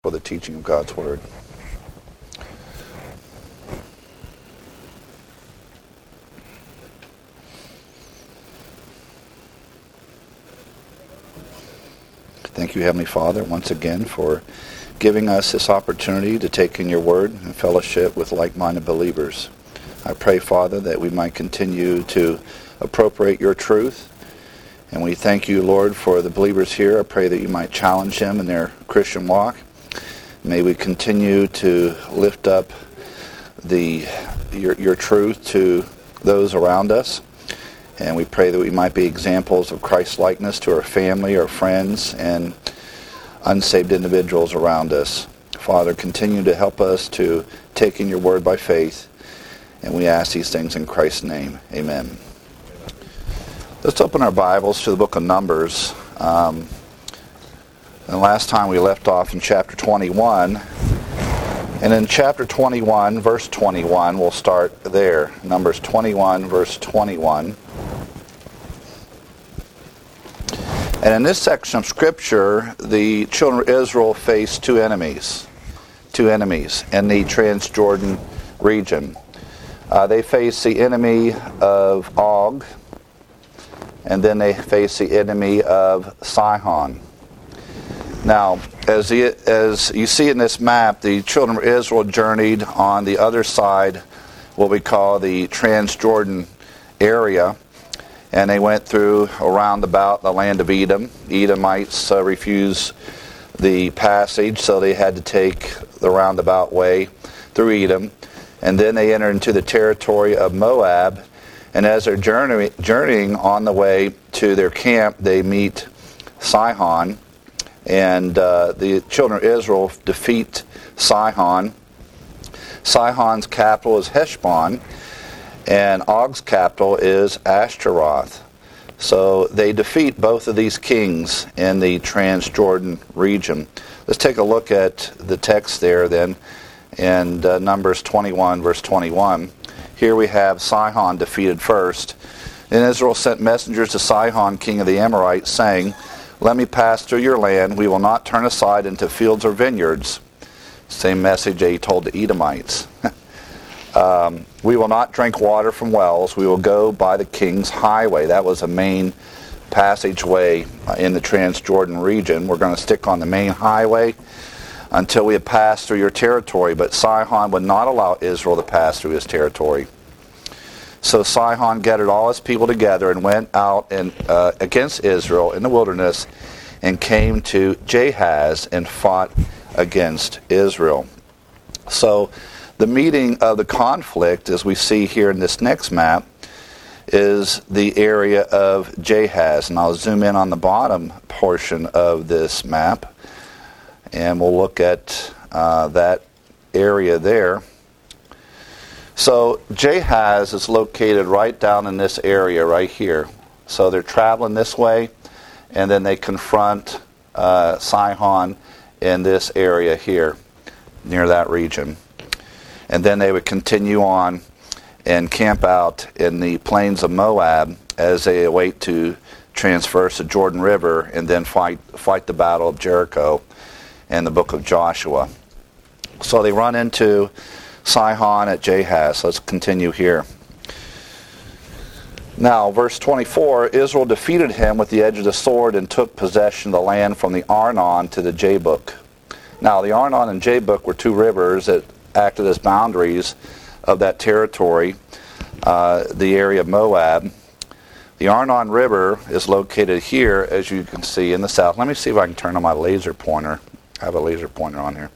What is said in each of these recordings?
for the teaching of God's Word. Thank you, Heavenly Father, once again for giving us this opportunity to take in your Word and fellowship with like-minded believers. I pray, Father, that we might continue to appropriate your truth. And we thank you, Lord, for the believers here. I pray that you might challenge them in their Christian walk. May we continue to lift up your truth to those around us. And we pray that we might be examples of Christ-likeness to our family, our friends, and unsaved individuals around us. Father, continue to help us to take in your word by faith. And we ask these things in Christ's name. Amen. Let's open our Bibles to the book of Numbers. And last time we left off in chapter 21. And in chapter 21, verse 21, we'll start there. Numbers 21, verse 21. And in this section of Scripture, the children of Israel faced two enemies in the Transjordan region. They faced the enemy of Og, and then they faced the enemy of Sihon. Now, as you see in this map, the children of Israel journeyed on the other side, what we call the Transjordan area, and they went through around about the land of Edom. Edomites refused the passage, so they had to take the roundabout way through Edom, and then they entered into the territory of Moab. And as they're journeying on the way to their camp, they meet Sihon, and the children of Israel defeat Sihon. Sihon's capital is Heshbon, and Og's capital is Ashtaroth. So they defeat both of these kings in the Transjordan region. Let's take a look at the text there then, in Numbers 21, verse 21. Here we have Sihon defeated first. And Israel sent messengers to Sihon, king of the Amorites, saying, "Let me pass through your land. We will not turn aside into fields or vineyards." Same message they told the Edomites. "We will not drink water from wells. We will go by the king's highway." That was a main passageway in the Transjordan region. "We're going to stick on the main highway until we have passed through your territory." But Sihon would not allow Israel to pass through his territory. So Sihon gathered all his people together and went out against Israel in the wilderness and came to Jahaz and fought against Israel. So the meeting of the conflict, as we see here in this next map, is the area of Jahaz. And I'll zoom in on the bottom portion of this map, and we'll look at that area there. So Jahaz is located right down in this area right here. So they're traveling this way, and then they confront Sihon in this area here, near that region. And then they would continue on and camp out in the plains of Moab as they await to transverse the Jordan River and then fight the battle of Jericho and the book of Joshua. So they run into Sihon at Jahaz. Let's continue here. Now, verse 24, Israel defeated him with the edge of the sword and took possession of the land from the Arnon to the Jabbok. Now, the Arnon and Jabbok were two rivers that acted as boundaries of that territory, the area of Moab. The Arnon River is located here, as you can see, in the south. Let me see if I can turn on my laser pointer. I have a laser pointer on here.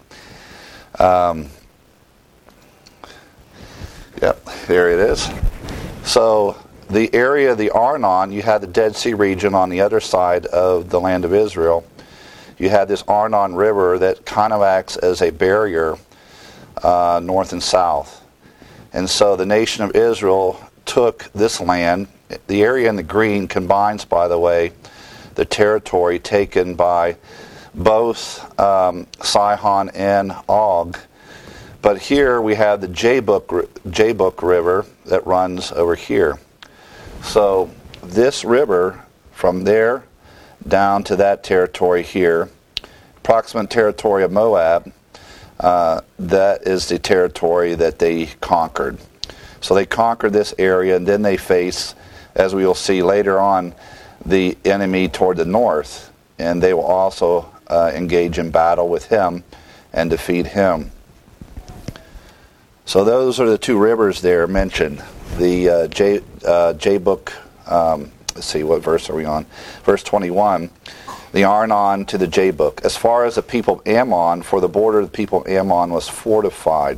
Yep, there it is. So the area of the Arnon, you had the Dead Sea region on the other side of the land of Israel. You had this Arnon River that kind of acts as a barrier north and south. And so the nation of Israel took this land. The area in the green combines, by the way, the territory taken by both Sihon and Og. But here we have the Jabbok River that runs over here. So this river from there down to that territory here approximate territory of Moab, that is the territory that they conquered. So they conquered this area, and then they face, as we will see later on, the enemy toward the north, and they will also engage in battle with him and defeat him. So those are the two rivers there mentioned. The Jabbok, let's see, what verse are we on? Verse 21. The Arnon to the Jabbok. As far as the people of Ammon, for the border of the people of Ammon was fortified.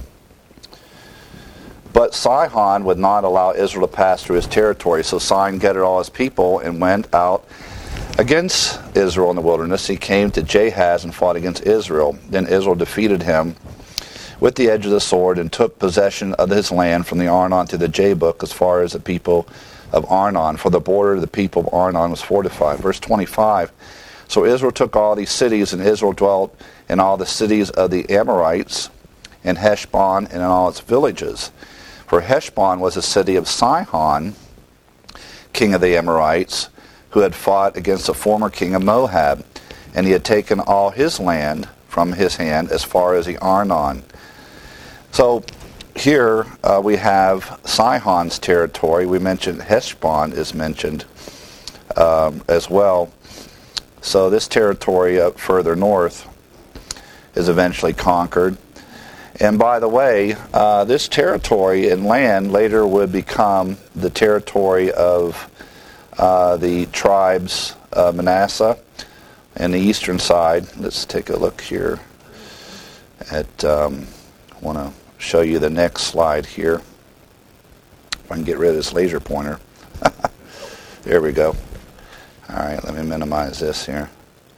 But Sihon would not allow Israel to pass through his territory. So Sihon gathered all his people and went out against Israel in the wilderness. He came to Jahaz and fought against Israel. Then Israel defeated him with the edge of the sword and took possession of his land from the Arnon to the Jabbok, as far as the people of Arnon. For the border of the people of Arnon was fortified. Verse 25. So Israel took all these cities, and Israel dwelt in all the cities of the Amorites, in Heshbon and in all its villages. For Heshbon was a city of Sihon, king of the Amorites, who had fought against the former king of Moab, and he had taken all his land from his hand as far as the Arnon. So here we have Sihon's territory. We mentioned Heshbon is mentioned as well. So this territory up further north is eventually conquered. And by the way, this territory and land later would become the territory of the tribes of Manasseh and the eastern side. Let's take a look here at, I want to show you the next slide here. If I can get rid of this laser pointer. There we go. All right, let me minimize this here.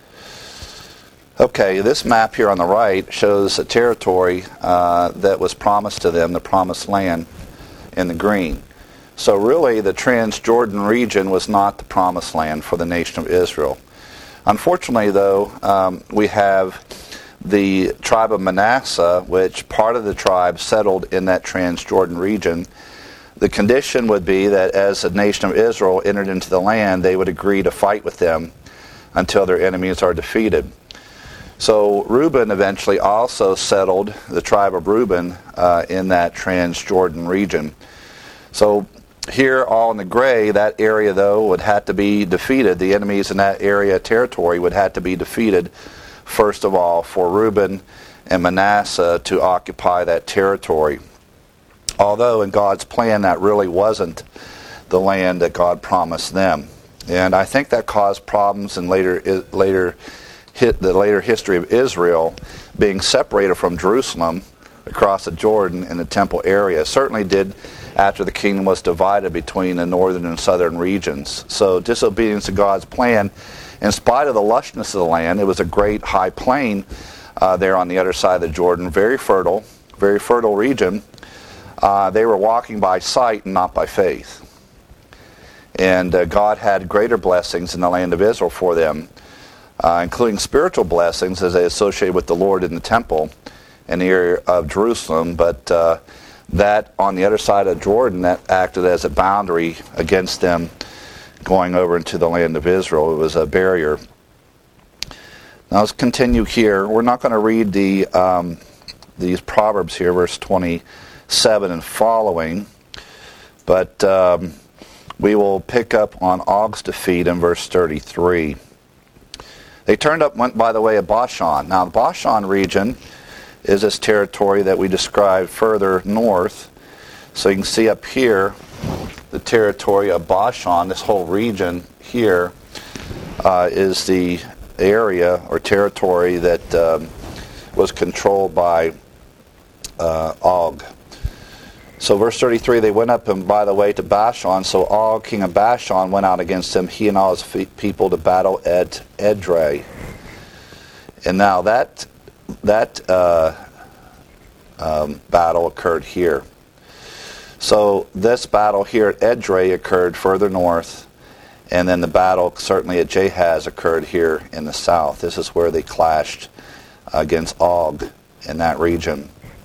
Okay, this map here on the right shows a territory that was promised to them, the promised land, in the green. So really, the Transjordan region was not the promised land for the nation of Israel. Unfortunately, though, we have the tribe of Manasseh, which part of the tribe settled in that Transjordan region. The condition would be that as the nation of Israel entered into the land, they would agree to fight with them until their enemies are defeated. So Reuben eventually also settled, the tribe of Reuben, in that Transjordan region. So here, all in the gray, that area, though, would have to be defeated. The enemies in that area territory would have to be defeated, first of all, for Reuben and Manasseh to occupy that territory. Although in God's plan, that really wasn't the land that God promised them. And I think that caused problems in the later history of Israel, being separated from Jerusalem across the Jordan in the temple area. It certainly did after the kingdom was divided between the northern and southern regions. So disobedience to God's plan, in spite of the lushness of the land, it was a great high plain there on the other side of the Jordan, very fertile region. They were walking by sight and not by faith. And God had greater blessings in the land of Israel for them, including spiritual blessings as they associated with the Lord in the temple in the area of Jerusalem. But that on the other side of Jordan, that acted as a boundary against them going over into the land of Israel. It was a barrier. Now let's continue here. We're not going to read these Proverbs here, verse 27 and following, but we will pick up on Og's defeat in verse 33. They went by the way of Bashan. Now the Bashan region is this territory that we described further north. So you can see up here the territory of Bashan. This whole region here is the area or territory that was controlled by Og. So verse 33, they went up and by the way to Bashan. So Og, king of Bashan, went out against him, he and all his people, to battle at Edrei. And now that battle occurred here. So this battle here at Edrei occurred further north, and then the battle certainly at Jahaz occurred here in the south. This is where they clashed against Og in that region.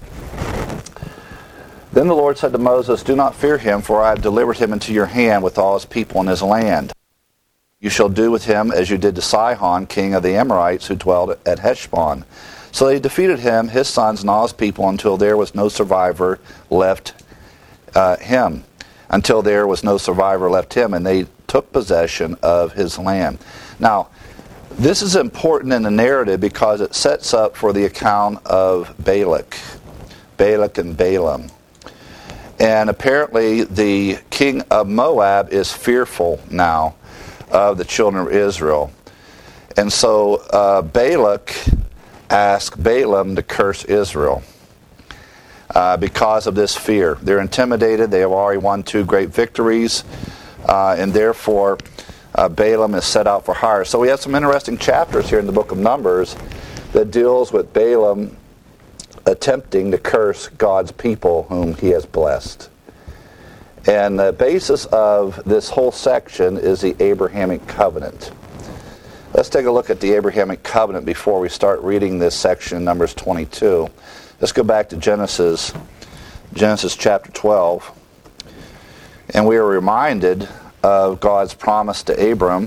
Then the Lord said to Moses, "Do not fear him, for I have delivered him into your hand with all his people and his land. You shall do with him as you did to Sihon, king of the Amorites, who dwelled at Heshbon. So they defeated him, his sons, and all his people, until there was no survivor left him. Until there was no survivor left him, and they took possession of his land. Now, this is important in the narrative because it sets up for the account of Balak and Balaam. And apparently the king of Moab is fearful now of the children of Israel. And so Balak asked Balaam to curse Israel because of this fear. They're intimidated. They have already won 2 great victories. And therefore, Balaam is set out for hire. So we have some interesting chapters here in the book of Numbers that deals with Balaam attempting to curse God's people whom he has blessed. And the basis of this whole section is the Abrahamic covenant. Let's take a look at the Abrahamic covenant before we start reading this section in Numbers 22. Let's go back to Genesis chapter 12. And we are reminded of God's promise to Abram.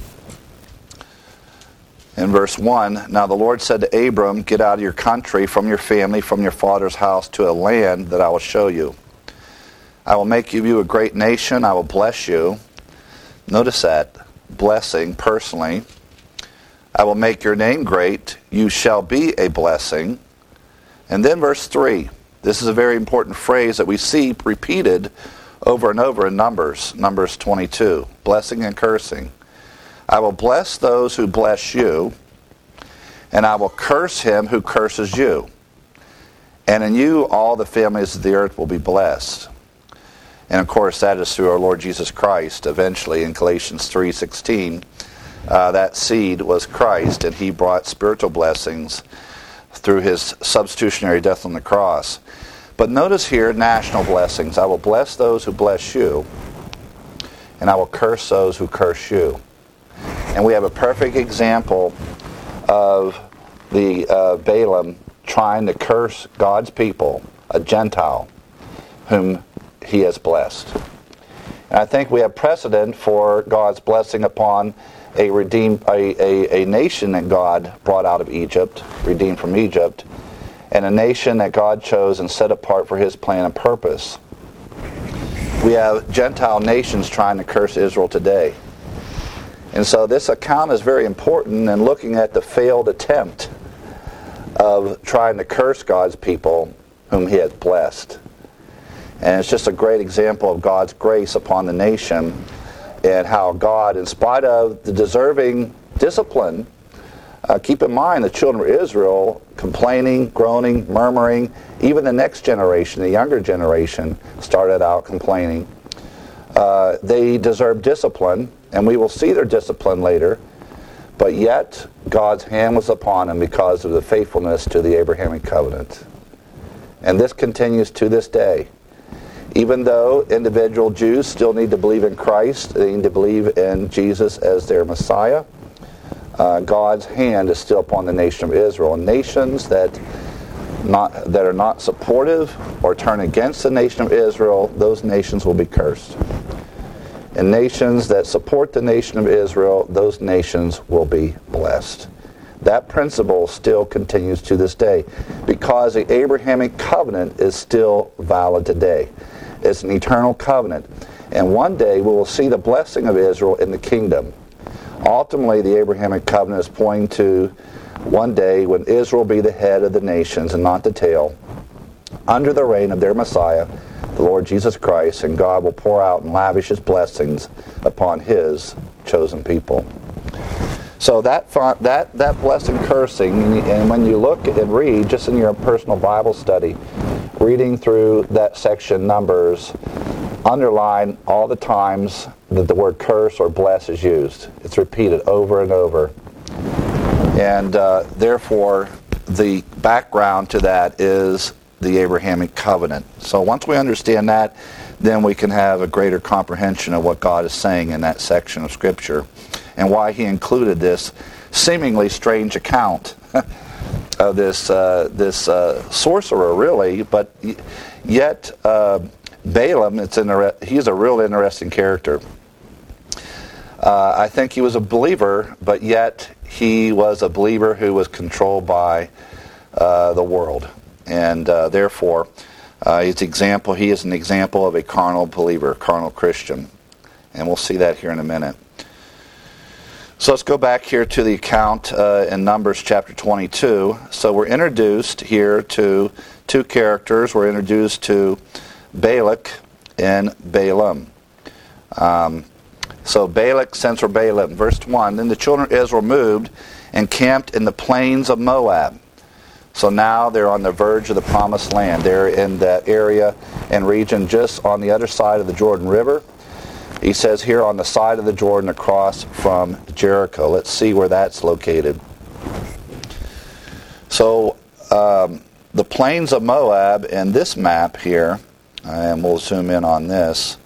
In verse 1, now the Lord said to Abram, get out of your country, from your family, from your father's house, to a land that I will show you. I will make of you a great nation. I will bless you. Notice that, blessing personally. I will make your name great. You shall be a blessing. And then verse 3. This is a very important phrase that we see repeated over and over in Numbers 22. Blessing and cursing. I will bless those who bless you, and I will curse him who curses you. And in you all the families of the earth will be blessed. And of course that is through our Lord Jesus Christ. Eventually in Galatians 3:16, that seed was Christ, and he brought spiritual blessings through his substitutionary death on the cross. But notice here national blessings. I will bless those who bless you, and I will curse those who curse you. And we have a perfect example of the Balaam trying to curse God's people, a Gentile, whom he has blessed. And I think we have precedent for God's blessing upon a nation that God brought out of Egypt, redeemed from Egypt, and a nation that God chose and set apart for his plan and purpose. We have Gentile nations trying to curse Israel today. And so this account is very important in looking at the failed attempt of trying to curse God's people whom he has blessed. And it's just a great example of God's grace upon the nation and how God, in spite of the deserving discipline, keep in mind the children of Israel complaining, groaning, murmuring, even the next generation, the younger generation, started out complaining. They deserve discipline, and we will see their discipline later, but yet God's hand was upon them because of the faithfulness to the Abrahamic covenant. And this continues to this day. Even though individual Jews still need to believe in Christ, they need to believe in Jesus as their Messiah, God's hand is still upon the nation of Israel. Nations that are not supportive or turn against the nation of Israel, those nations will be cursed. And nations that support the nation of Israel, those nations will be blessed. That principle still continues to this day because the Abrahamic covenant is still valid today. It's an eternal covenant. And one day we will see the blessing of Israel in the kingdom. Ultimately, the Abrahamic covenant is pointing to one day when Israel will be the head of the nations and not the tail, under the reign of their Messiah, the Lord Jesus Christ, and God will pour out and lavish his blessings upon his chosen people. So that blessing cursing, and when you look and read, just in your personal Bible study, reading through that section, Numbers, underline all the times that the word curse or bless is used. It's repeated over and over. And therefore, the background to that is the Abrahamic covenant. So once we understand that, then we can have a greater comprehension of what God is saying in that section of Scripture and why he included this seemingly strange account of this sorcerer, really, but yet Balaam, he's a real interesting character. I think he was a believer, but yet he was a believer who was controlled by the world. And therefore, he is an example of a carnal believer, carnal Christian. And we'll see that here in a minute. So let's go back here to the account in Numbers chapter 22. So we're introduced here to two characters. We're introduced to Balak and Balaam. So Balak sends for Balaam. Verse 1, then the children of Israel moved and camped in the plains of Moab. So now they're on the verge of the promised land. They're in that area and region just on the other side of the Jordan River. He says here on the side of the Jordan across from Jericho. Let's see where that's located. So the plains of Moab in this map here, and we'll zoom in on this.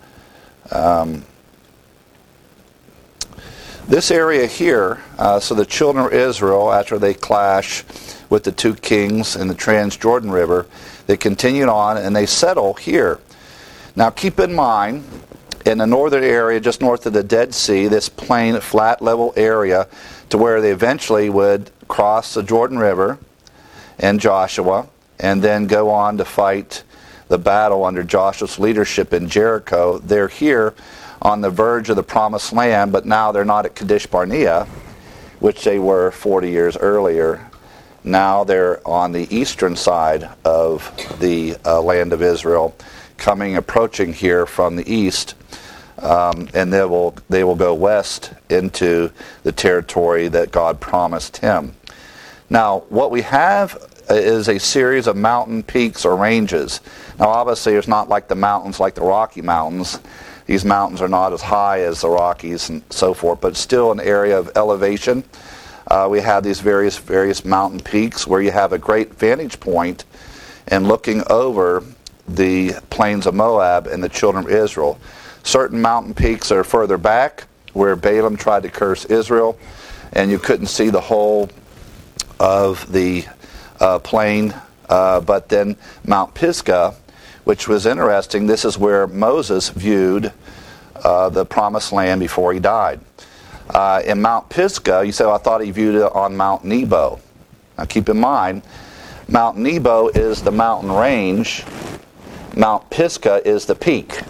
This area here, so the children of Israel, after they clash with the two kings in the Transjordan River, they continued on and they settle here. Now keep in mind, in the northern area, just north of the Dead Sea, this plain, flat, level area, to where they eventually would cross the Jordan River and Joshua, and then go on to fight the battle under Joshua's leadership in Jericho. They're here on the verge of the promised land, but now they're not at Kadesh Barnea, which they were 40 years earlier. Now they're on the eastern side of the land of Israel, approaching here from the east, and they will go west into the territory that God promised him. Now, what we have is a series of mountain peaks or ranges. Now, obviously, it's not like the mountains, like the Rocky Mountains. These mountains are not as high as the Rockies and so forth, but still an area of elevation. We have these various mountain peaks where you have a great vantage point and looking over the plains of Moab and the children of Israel. Certain mountain peaks are further back, where Balaam tried to curse Israel, and you couldn't see the whole of the plain. But then Mount Pisgah, which was interesting, this is where Moses viewed the promised land before he died. In Mount Pisgah, you say, I thought he viewed it on Mount Nebo. Now keep in mind, Mount Nebo is the mountain range. Mount Pisgah is the peak.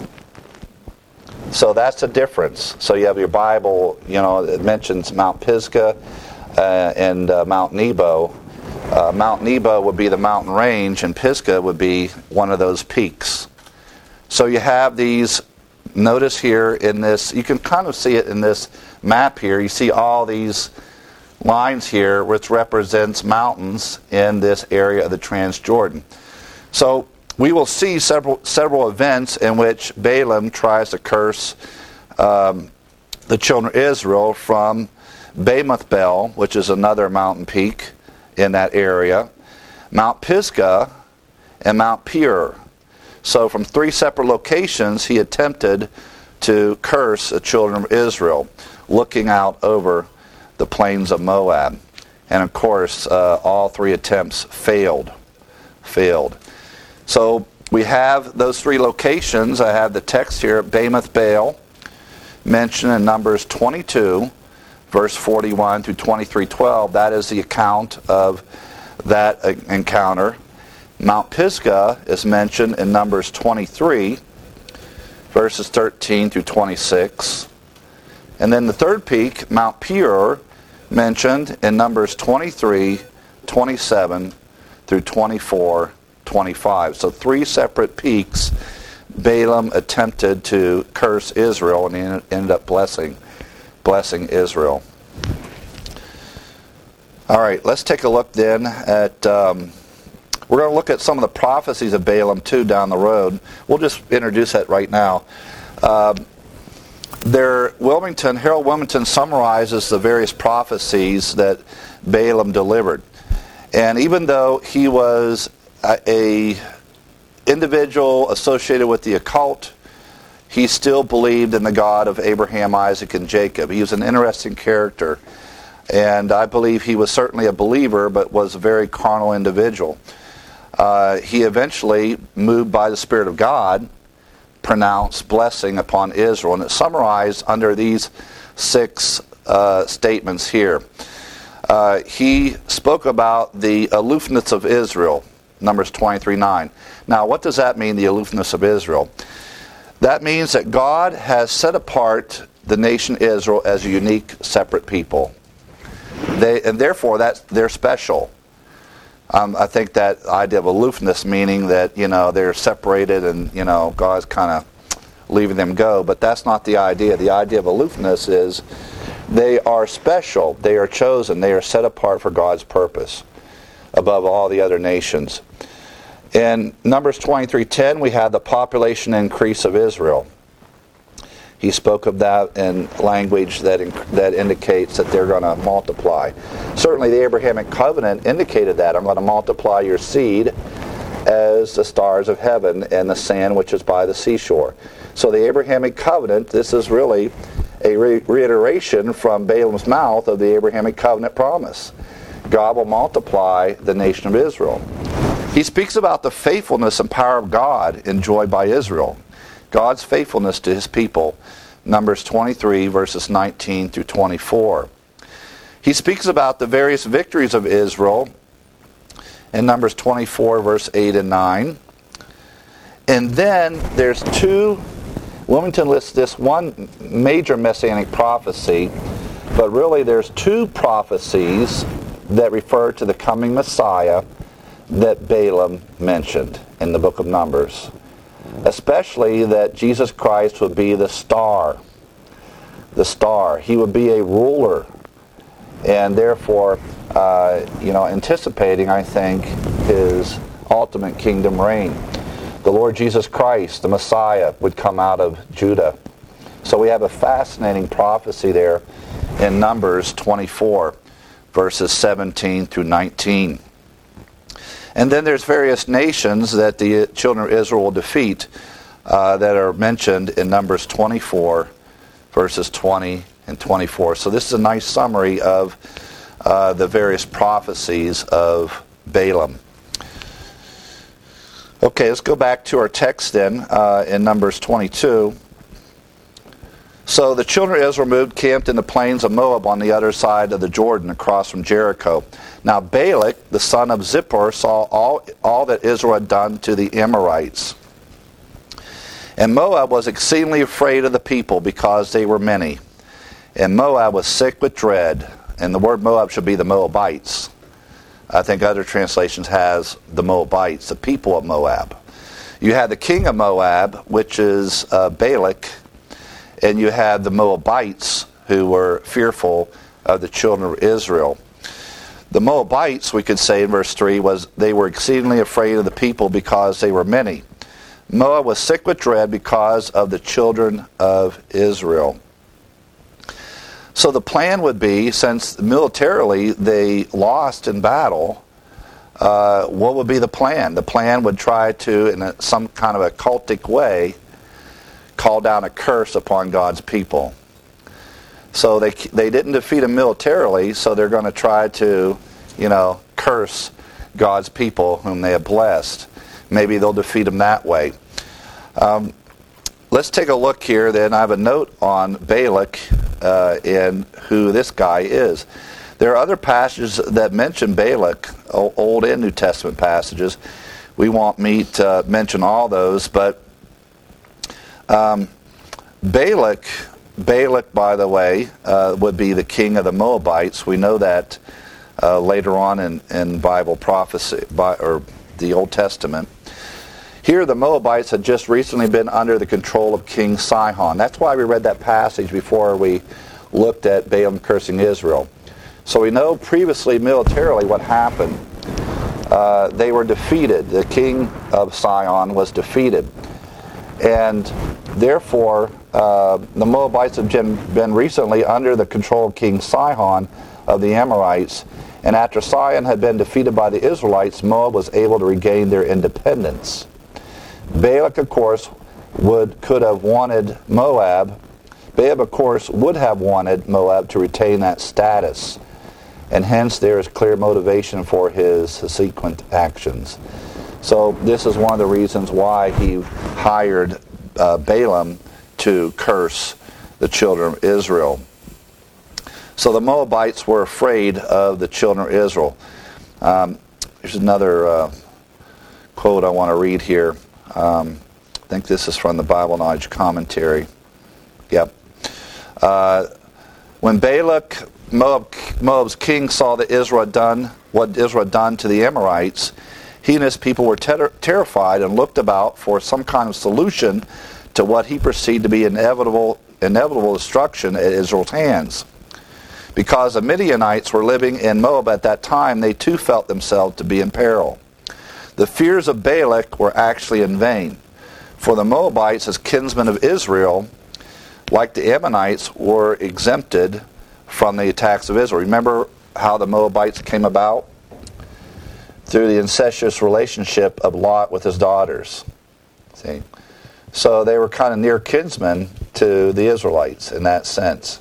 So that's the difference. So you have your Bible, it mentions Mount Pisgah and Mount Nebo. Mount Nebo would be the mountain range, and Pisgah would be one of those peaks. So you have these, notice here in this, you can kind of see it in this map here. You see all these lines here, which represents mountains in this area of the Transjordan. So we will see several events in which Balaam tries to curse the children of Israel from Bamoth Bel, which is another mountain peak in that area, Mount Pisgah, and Mount Peor. So from three separate locations, he attempted to curse the children of Israel, looking out over the plains of Moab. And of course, all three attempts failed. So we have those three locations. I have the text here, Bamoth Bel, mentioned in Numbers 22, verse 41 through 23:12. That is the account of that encounter. Mount Pisgah is mentioned in Numbers 23, verses 13 through 26. And then the third peak, Mount Peor, mentioned in Numbers 23, 27 through 24, 25. So three separate peaks Balaam attempted to curse Israel, and he ended up blessing Israel. All right, let's take a look then at, we're going to look at some of the prophecies of Balaam too down the road. We'll just introduce that right now. Harold Wilmington summarizes the various prophecies that Balaam delivered. And even though he was a individual associated with the occult, he still believed in the God of Abraham, Isaac, and Jacob. He was an interesting character. And I believe he was certainly a believer, but was a very carnal individual. He eventually, moved by the Spirit of God, pronounced blessing upon Israel. And it's summarized under these 6 statements here. He spoke about the aloofness of Israel, Numbers 23:9. Now, what does that mean, the aloofness of Israel? That means that God has set apart the nation Israel as a unique, separate people. And therefore, they're special. I think that idea of aloofness, meaning that, they're separated and, God's kind of leaving them go. But that's not the idea. The idea of aloofness is they are special. They are chosen. They are set apart for God's purpose above all the other nations. In Numbers 23:10, we have the population increase of Israel. He spoke of that in language that indicates that they're going to multiply. Certainly the Abrahamic covenant indicated that. I'm going to multiply your seed as the stars of heaven and the sand which is by the seashore. So the Abrahamic covenant, this is really a reiteration from Balaam's mouth of the Abrahamic covenant promise. God will multiply the nation of Israel. He speaks about the faithfulness and power of God enjoyed by Israel. God's faithfulness to his people, Numbers 23, verses 19 through 24. He speaks about the various victories of Israel in Numbers 24, verse 8 and 9. And then there's two, Wilmington lists this one major messianic prophecy, but really there's two prophecies that refer to the coming Messiah that Balaam mentioned in the book of Numbers. Especially that Jesus Christ would be the star. The star. He would be a ruler. And therefore, anticipating, I think, his ultimate kingdom reign. The Lord Jesus Christ, the Messiah, would come out of Judah. So we have a fascinating prophecy there in Numbers 24, verses 17 through 19. And then there's various nations that the children of Israel will defeat that are mentioned in Numbers 24, verses 20 and 24. So this is a nice summary of the various prophecies of Balaam. Okay, let's go back to our text then in Numbers 22. So the children of Israel moved, camped in the plains of Moab on the other side of the Jordan, across from Jericho. Now Balak, the son of Zippor, saw all that Israel had done to the Amorites. And Moab was exceedingly afraid of the people, because they were many. And Moab was sick with dread. And the word Moab should be the Moabites. I think other translations has the Moabites, the people of Moab. You had the king of Moab, which is Balak, and you had the Moabites, who were fearful of the children of Israel. The Moabites, we could say in verse 3, they were exceedingly afraid of the people because they were many. Moab was sick with dread because of the children of Israel. So the plan would be, since militarily they lost in battle, what would be the plan? The plan would try to, in some kind of a cultic way, call down a curse upon God's people. So they didn't defeat them militarily, so they're going to try to, curse God's people whom they have blessed. Maybe they'll defeat them that way. Let's take a look here then. I have a note on Balak and who this guy is. There are other passages that mention Balak, Old and New Testament passages. We won't mention all those, but Balak, by the way, would be the king of the Moabites. We know that later on in Bible prophecy, or the Old Testament. Here the Moabites had just recently been under the control of King Sihon. That's why we read that passage before we looked at Balaam cursing Israel. So we know previously militarily what happened. They were defeated. The king of Sihon was defeated. And therefore, the Moabites have been recently under the control of King Sihon of the Amorites. And after Sihon had been defeated by the Israelites, Moab was able to regain their independence. Balak, of course, could have wanted Moab. Balak, of course, would have wanted Moab to retain that status. And hence there is clear motivation for his subsequent actions. So this is one of the reasons why he hired Balaam to curse the children of Israel. So the Moabites were afraid of the children of Israel. Here's another quote I want to read here. I think this is from the Bible Knowledge Commentary. Yep. When Balak, Moab's king, saw that what Israel had done to the Amorites, he and his people were terrified and looked about for some kind of solution to what he perceived to be inevitable destruction at Israel's hands. Because the Midianites were living in Moab at that time, they too felt themselves to be in peril. The fears of Balak were actually in vain, for the Moabites, as kinsmen of Israel, like the Ammonites, were exempted from the attacks of Israel. Remember how the Moabites came about? Through the incestuous relationship of Lot with his daughters. See? So they were kind of near kinsmen to the Israelites in that sense.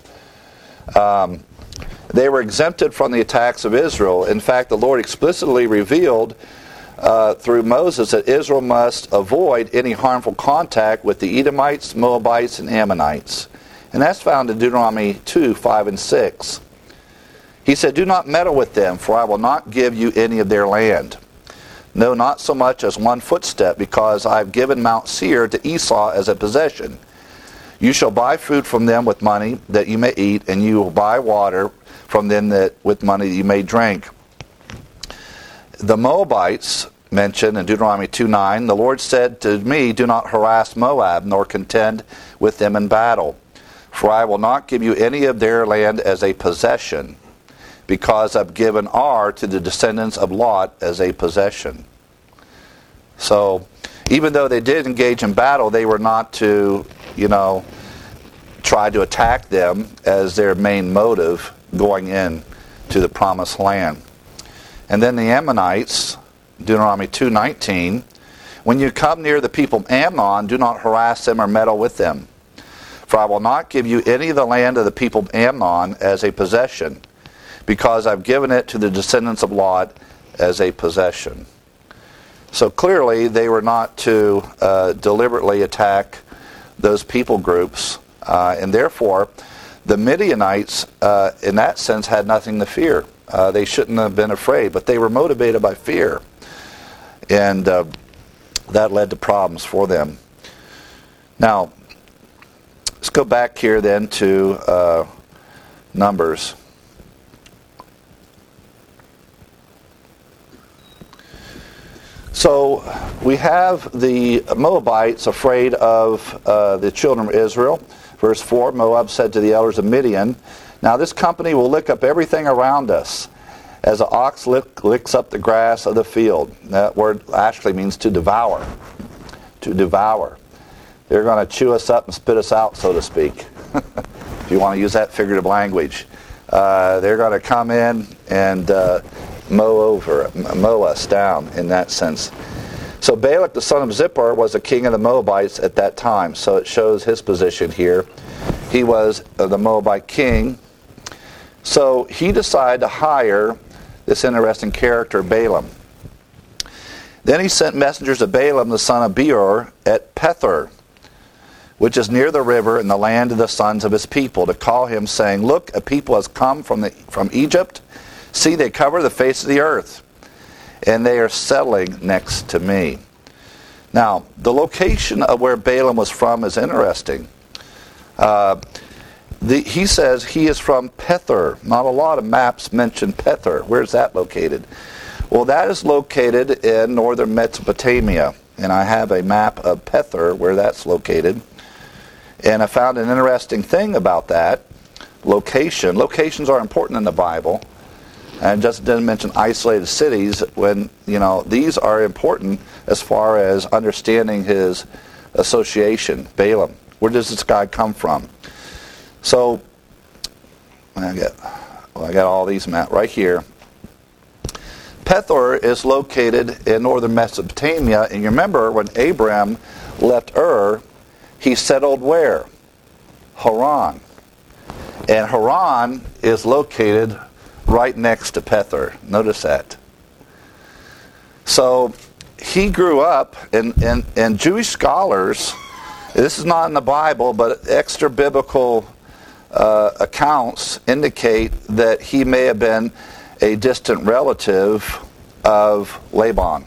They were exempted from the attacks of Israel. In fact, the Lord explicitly revealed through Moses that Israel must avoid any harmful contact with the Edomites, Moabites, and Ammonites. And that's found in Deuteronomy 2, 5, and 6. He said, "Do not meddle with them, for I will not give you any of their land. No, not so much as one footstep, because I have given Mount Seir to Esau as a possession. You shall buy food from them with money that you may eat, and you will buy water from them with money that you may drink." The Moabites mentioned in Deuteronomy 2:9, the Lord said to me, "Do not harass Moab, nor contend with them in battle. For I will not give you any of their land as a possession, because I've given Ar to the descendants of Lot as a possession." So, even though they did engage in battle, they were not to, try to attack them as their main motive going in to the promised land. And then the Ammonites, Deuteronomy 2:19, "When you come near the people of Ammon, do not harass them or meddle with them. For I will not give you any of the land of the people of Ammon as a possession, because I've given it to the descendants of Lot as a possession." So clearly they were not to deliberately attack those people groups, and therefore the Midianites in that sense had nothing to fear. They shouldn't have been afraid, but they were motivated by fear, and that led to problems for them. Now, let's go back here then to Numbers. So we have the Moabites afraid of the children of Israel. Verse 4, Moab said to the elders of Midian, "Now this company will lick up everything around us, as an ox licks up the grass of the field." That word actually means to devour. To devour. They're going to chew us up and spit us out, so to speak, if you want to use that figurative language. They're going to come in and mow us down in that sense. So Balak the son of Zippor was the king of the Moabites at that time. So it shows his position here. He was the Moabite king. So he decided to hire this interesting character, Balaam. Then he sent messengers to Balaam the son of Beor at Pethor, which is near the river in the land of the sons of his people, to call him, saying, "Look, a people has come from Egypt. See, they cover the face of the earth, and they are settling next to me." Now, the location of where Balaam was from is interesting. He says he is from Pethor. Not a lot of maps mention Pethor. Where's that located? Well, that is located in northern Mesopotamia, and I have a map of Pethor where that's located. And I found an interesting thing about that location. Locations are important in the Bible. And just didn't mention isolated cities when, these are important as far as understanding his association, Balaam. Where does this guy come from? So, I got all these maps right here. Pethor is located in northern Mesopotamia, and you remember when Abram left Ur, he settled where? Haran. And Haran is located right next to Pethor. Notice that. So he grew up, and Jewish scholars, this is not in the Bible, but extra biblical accounts indicate that he may have been a distant relative of Laban.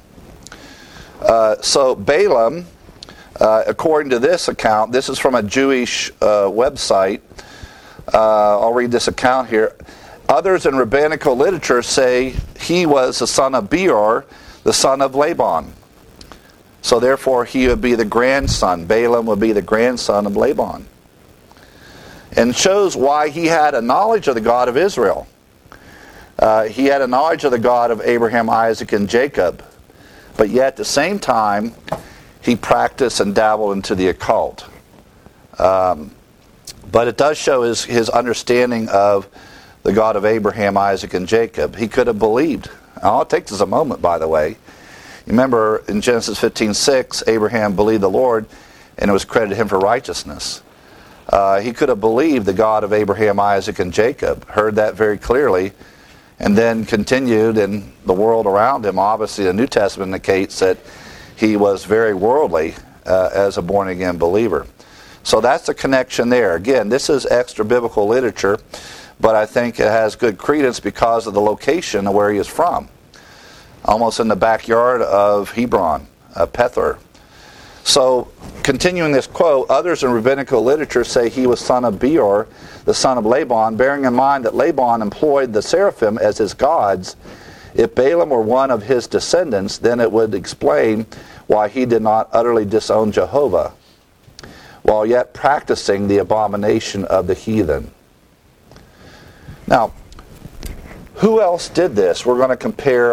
So Balaam, according to this account, this is from a Jewish website. I'll read this account here. Others in rabbinical literature say he was the son of Beor, the son of Laban. So therefore he would be the grandson. Balaam would be the grandson of Laban. And shows why he had a knowledge of the God of Israel. He had a knowledge of the God of Abraham, Isaac, and Jacob. But yet at the same time, he practiced and dabbled into the occult. But it does show his understanding of the God of Abraham, Isaac, and Jacob. He could have believed. All it takes is a moment, by the way. You remember in Genesis 15:6, Abraham believed the Lord, and it was credited him for righteousness. He could have believed the God of Abraham, Isaac, and Jacob, heard that very clearly, and then continued in the world around him. Obviously, the New Testament indicates that he was very worldly as a born-again believer. So that's the connection there. Again, this is extra-biblical literature, but I think it has good credence because of the location of where he is from. Almost in the backyard of Hebron, Pethor. So, continuing this quote, others in rabbinical literature say he was son of Beor, the son of Laban, bearing in mind that Laban employed the seraphim as his gods. If Balaam were one of his descendants, then it would explain why he did not utterly disown Jehovah, while yet practicing the abomination of the heathen. Now, who else did this? We're going to compare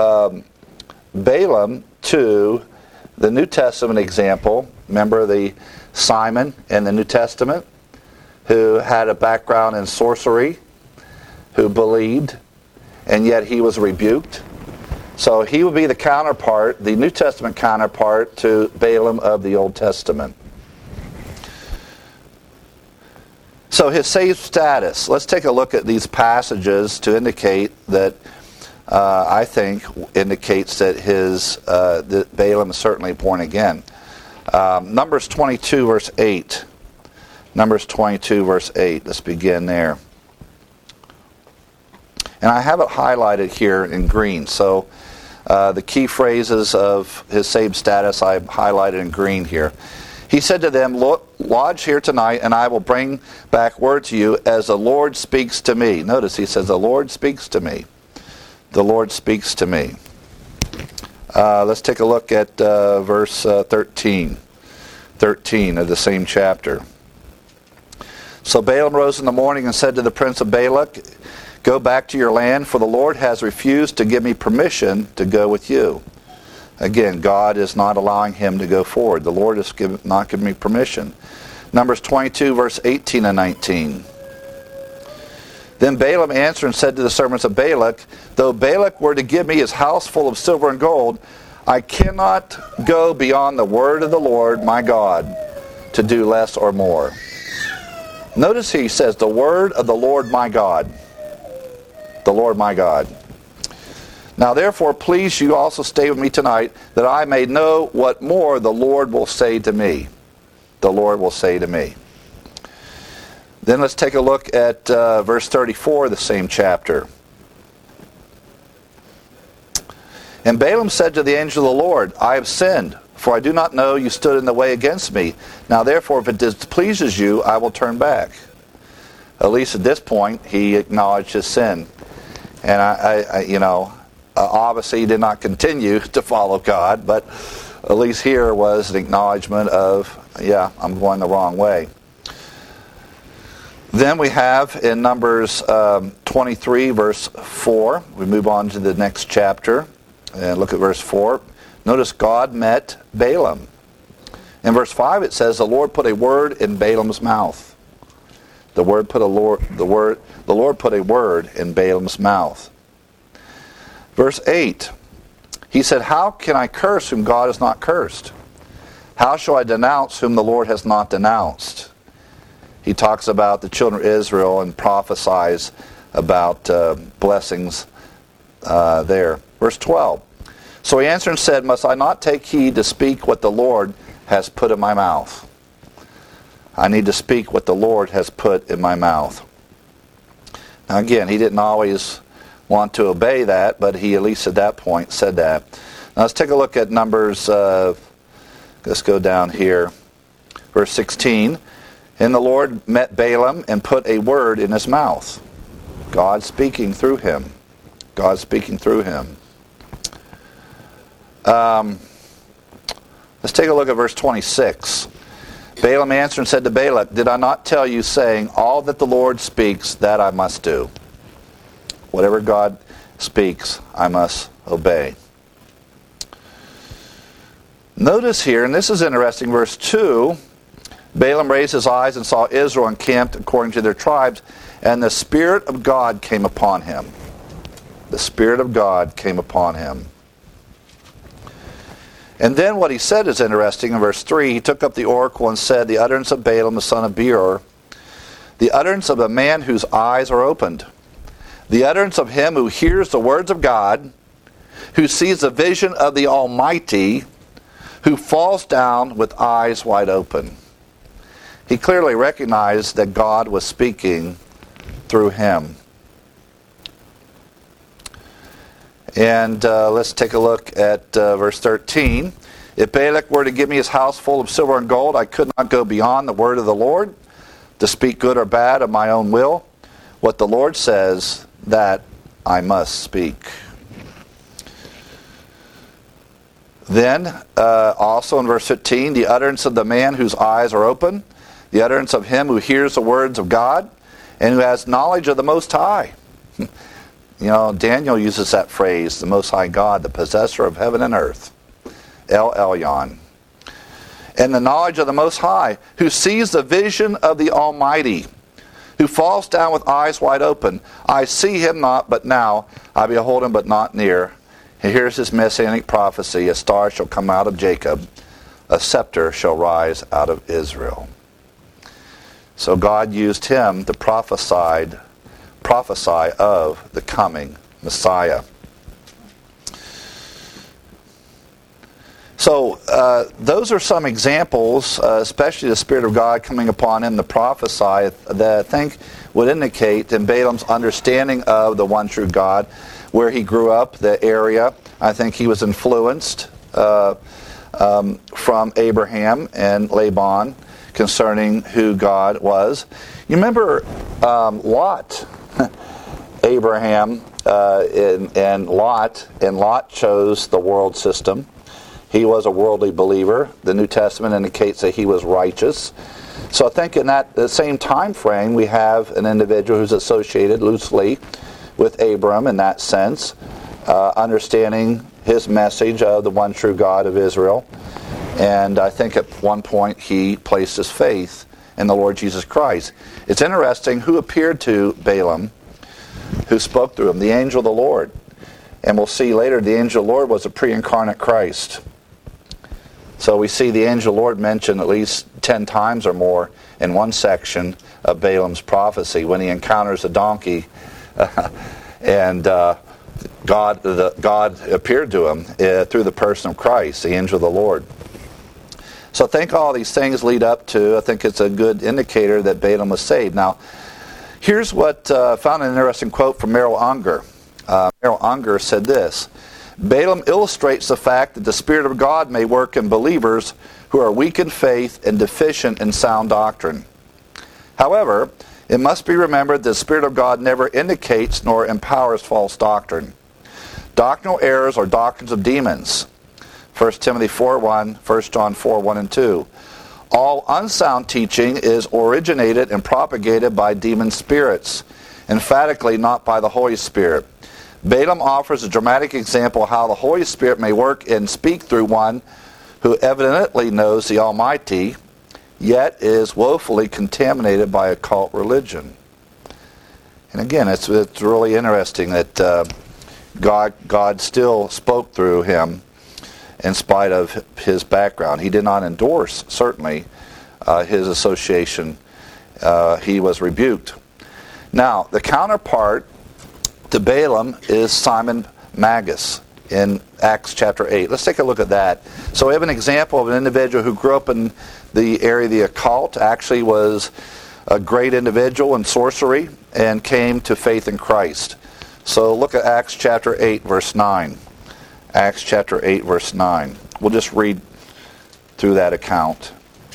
Balaam to the New Testament example. Remember the Simon in the New Testament who had a background in sorcery, who believed, and yet he was rebuked. So he would be the counterpart, the New Testament counterpart to Balaam of the Old Testament. So his saved status. Let's take a look at these passages to indicate that I think indicates that that Balaam is certainly born again. Numbers 22 verse 8. Numbers 22 verse 8. Let's begin there. And I have it highlighted here in green. So the key phrases of his saved status I've highlighted in green here. He said to them, lodge here tonight, and I will bring back word to you as the Lord speaks to me. Notice he says, the Lord speaks to me. The Lord speaks to me. Let's take a look at verse 13. 13 of the same chapter. So Balaam rose in the morning and said to the prince of Balak, go back to your land, for the Lord has refused to give me permission to go with you. Again, God is not allowing him to go forward. The Lord has not given me permission. Numbers 22, verse 18 and 19. Then Balaam answered and said to the servants of Balak, though Balak were to give me his house full of silver and gold, I cannot go beyond the word of the Lord my God to do less or more. Notice he says, the word of the Lord my God. The Lord my God. Now therefore, please you also stay with me tonight, that I may know what more the Lord will say to me. The Lord will say to me. Then let's take a look at verse 34 of the same chapter. And Balaam said to the angel of the Lord, I have sinned, for I do not know you stood in the way against me. Now therefore, if it displeases you, I will turn back. At least at this point, he acknowledged his sin. And obviously he did not continue to follow God, but at least here was an acknowledgement of, yeah, I'm going the wrong way. Then we have in Numbers 23, verse 4, we move on to the next chapter and look at verse 4. Notice God met Balaam. In verse 5 it says, the Lord put a word in Balaam's mouth. The Lord put a word in Balaam's mouth. Verse 8, he said, how can I curse whom God has not cursed? How shall I denounce whom the Lord has not denounced? He talks about the children of Israel and prophesies about blessings there. Verse 12, so he answered and said, must I not take heed to speak what the Lord has put in my mouth? I need to speak what the Lord has put in my mouth. Now again, he didn't always want to obey that, but he at least at that point said that. Now let's take a look at Numbers, let's go down here, verse 16. And the Lord met Balaam and put a word in his mouth. God speaking through him. God speaking through him. Let's take a look at verse 26. Balaam answered and said to Balak, did I not tell you, saying, all that the Lord speaks, that I must do? Whatever God speaks, I must obey. Notice here, and this is interesting, verse 2, Balaam raised his eyes and saw Israel encamped according to their tribes, and the Spirit of God came upon him. The Spirit of God came upon him. And then what he said is interesting. In verse 3, he took up the oracle and said, the utterance of Balaam the son of Beor, the utterance of a man whose eyes are opened, the utterance of him who hears the words of God, who sees the vision of the Almighty, who falls down with eyes wide open. He clearly recognized that God was speaking through him. And let's take a look at verse 13. If Balak were to give me his house full of silver and gold, I could not go beyond the word of the Lord to speak good or bad of my own will. What the Lord says, that I must speak. Then, also in verse 15, the utterance of the man whose eyes are open, the utterance of him who hears the words of God, and who has knowledge of the Most High. You know, Daniel uses that phrase, the Most High God, the possessor of heaven and earth. El Elyon. And the knowledge of the Most High, who sees the vision of the Almighty, who falls down with eyes wide open. I see him not, but now. I behold him, but not near. And here's his messianic prophecy. A star shall come out of Jacob. A scepter shall rise out of Israel. So God used him to prophesy of the coming Messiah. So those are some examples, especially the Spirit of God coming upon him to prophesy, that I think would indicate in Balaam's understanding of the one true God, where he grew up, the area. I think he was influenced from Abraham and Laban concerning who God was. You remember Lot. Abraham and Lot chose the world system. He was a worldly believer. The New Testament indicates that he was righteous. So I think in the same time frame, we have an individual who's associated loosely with Abram in that sense, understanding his message of the one true God of Israel. And I think at one point he placed his faith in the Lord Jesus Christ. It's interesting who appeared to Balaam, who spoke through him, the angel of the Lord. And we'll see later the angel of the Lord was a pre-incarnate Christ. So we see the angel of the Lord mentioned at least 10 times or more in one section of Balaam's prophecy when he encounters a donkey and God appeared to him through the person of Christ, the angel of the Lord. So I think all these things lead up to, I think it's a good indicator that Balaam was saved. Now, here's what I found an interesting quote from Merrill Unger. Merrill Unger said this: Balaam illustrates the fact that the Spirit of God may work in believers who are weak in faith and deficient in sound doctrine. However, it must be remembered that the Spirit of God never indicates nor empowers false doctrine. Doctrinal errors are doctrines of demons. 1 Timothy 4:1, 1 John 4:1 and 2. All unsound teaching is originated and propagated by demon spirits, emphatically not by the Holy Spirit. Balaam offers a dramatic example of how the Holy Spirit may work and speak through one who evidently knows the Almighty, yet is woefully contaminated by occult religion. And again, it's really interesting that God still spoke through him in spite of his background. He did not endorse, certainly, his association. He was rebuked. Now, the counterpart to Balaam is Simon Magus. in Acts chapter 8. Let's take a look at that. So we have an example of an individual who grew up in the area of the occult, actually was a great individual in sorcery, and came to faith in Christ. So look at Acts chapter 8, verse 9. Acts chapter 8, verse 9. We'll just read through that account.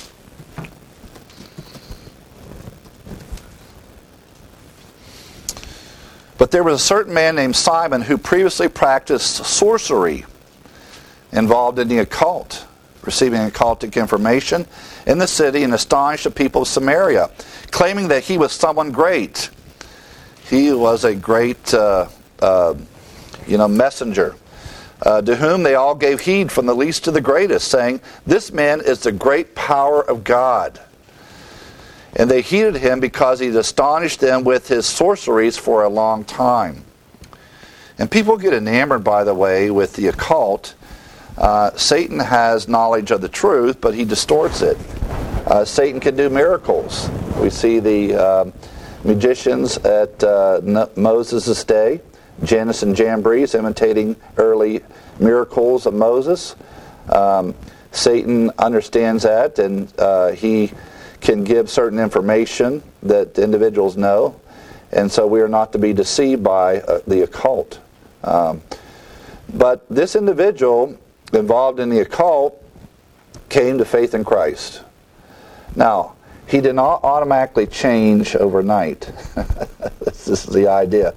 But there was a certain man named Simon who previously practiced sorcery, involved in the occult, receiving occultic information in the city, and astonished the people of Samaria, claiming that he was someone great. He was a great messenger, to whom they all gave heed from the least to the greatest, saying, "This man is the great power of God." And they heeded him because he astonished them with his sorceries for a long time. And people get enamored, by the way, with the occult. Satan has knowledge of the truth, but he distorts it. Satan can do miracles. We see the magicians at Moses' day, Jannes and Jambres, imitating early miracles of Moses. Satan understands that, and he can give certain information that individuals know, and so we are not to be deceived by the occult. But this individual involved in the occult came to faith in Christ. Now, he did not automatically change overnight. This is the idea.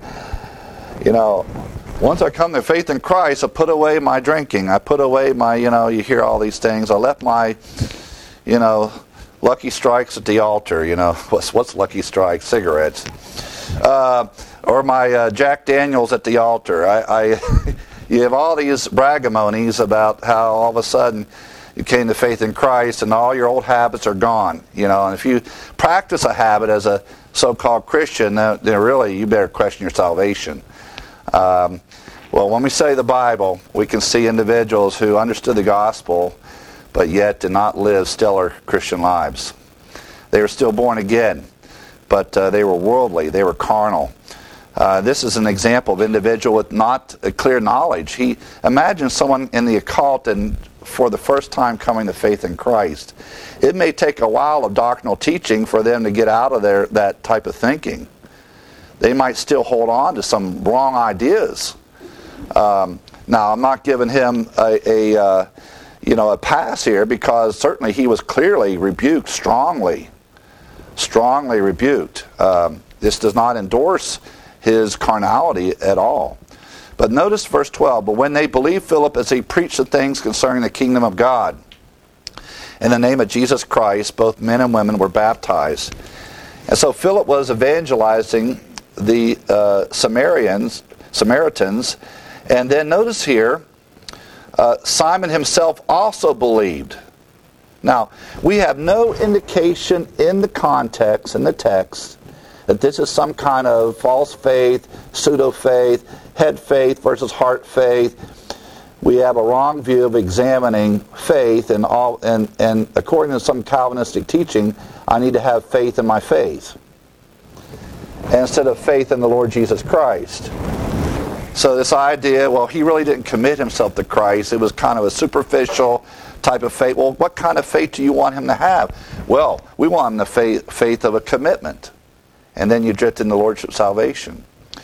Once I come to faith in Christ, I put away my drinking. I put away my, you hear all these things. I left my, Lucky Strikes at the altar. What's Lucky Strikes? Cigarettes. Or my Jack Daniels at the altar. You have all these braggamonies about how all of a sudden you came to faith in Christ and all your old habits are gone. And if you practice a habit as a so-called Christian, then really you better question your salvation. Well, when we study the Bible, we can see individuals who understood the gospel but yet did not live stellar Christian lives. They were still born again, but they were worldly, they were carnal. This is an example of an individual with not a clear knowledge. Imagine someone in the occult and for the first time coming to faith in Christ. It may take a while of doctrinal teaching for them to get out of that type of thinking. They might still hold on to some wrong ideas. Now, I'm not giving him a pass here, because certainly he was clearly rebuked, strongly rebuked. This does not endorse his carnality at all. But notice verse 12, "But when they believed Philip as he preached the things concerning the kingdom of God, in the name of Jesus Christ, both men and women were baptized." And so Philip was evangelizing the Samaritans, and then notice here, Simon himself also believed. Now, we have no indication in the context, in the text, that this is some kind of false faith, pseudo-faith, head faith versus heart faith. We have a wrong view of examining faith, and according to some Calvinistic teaching, I need to have faith in my faith instead of faith in the Lord Jesus Christ. So this idea, well, he really didn't commit himself to Christ. It was kind of a superficial type of faith. Well, what kind of faith do you want him to have? Well, we want him the faith of a commitment. And then you drift into Lordship salvation.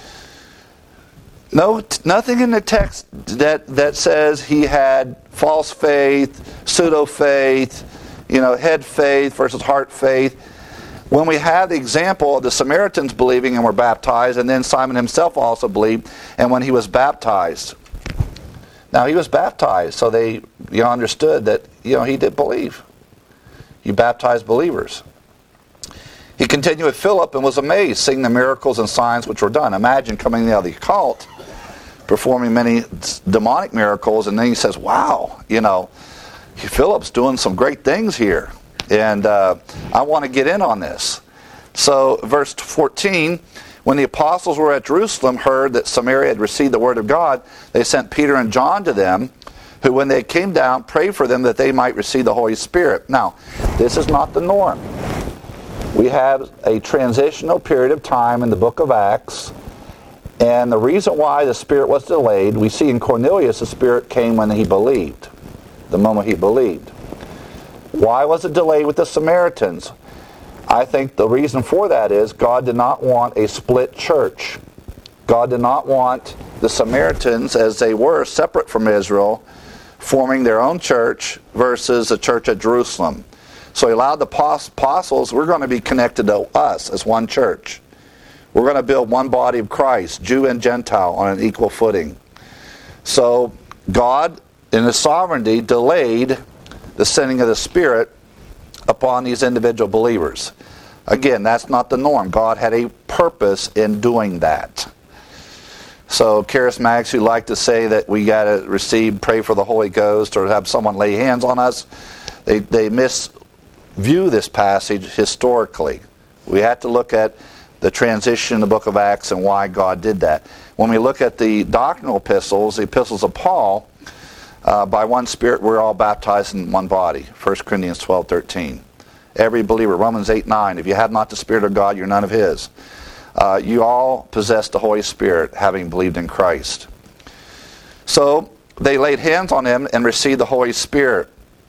No, nothing in the text that says he had false faith, pseudo-faith, head faith versus heart faith. When we have the example of the Samaritans believing and were baptized, and then Simon himself also believed, and when he was baptized. Now, he was baptized, so they understood that he did believe. You baptized believers. He continued with Philip and was amazed, seeing the miracles and signs which were done. Imagine coming out of the occult, performing many demonic miracles, and then he says, wow, Philip's doing some great things here, and I want to get in on this. So, verse 14, when the apostles were at Jerusalem, heard that Samaria had received the word of God, they sent Peter and John to them, who when they came down, prayed for them that they might receive the Holy Spirit. Now, this is not the norm. We have a transitional period of time in the book of Acts, And the reason why the Spirit was delayed, we see in Cornelius the Spirit came when he believed, the moment he believed. Why was it delayed with the Samaritans? I think the reason for that is God did not want a split church. God did not want the Samaritans, as they were separate from Israel, forming their own church versus the church at Jerusalem. So he allowed the apostles, we're going to be connected to us as one church. We're going to build one body of Christ, Jew and Gentile, on an equal footing. So God, in His sovereignty, delayed the sending of the Spirit upon these individual believers. Again, that's not the norm. God had a purpose in doing that. So charismatics who like to say that we got to pray for the Holy Ghost or have someone lay hands on us, they misview this passage historically. We have to look at the transition in the book of Acts and why God did that. When we look at the doctrinal epistles, the epistles of Paul, by one Spirit we're all baptized in one body. 1 Corinthians 12:13. Every believer, Romans 8:9. If you have not the Spirit of God, you're none of His. You all possess the Holy Spirit, having believed in Christ. So they laid hands on him and received the Holy Spirit.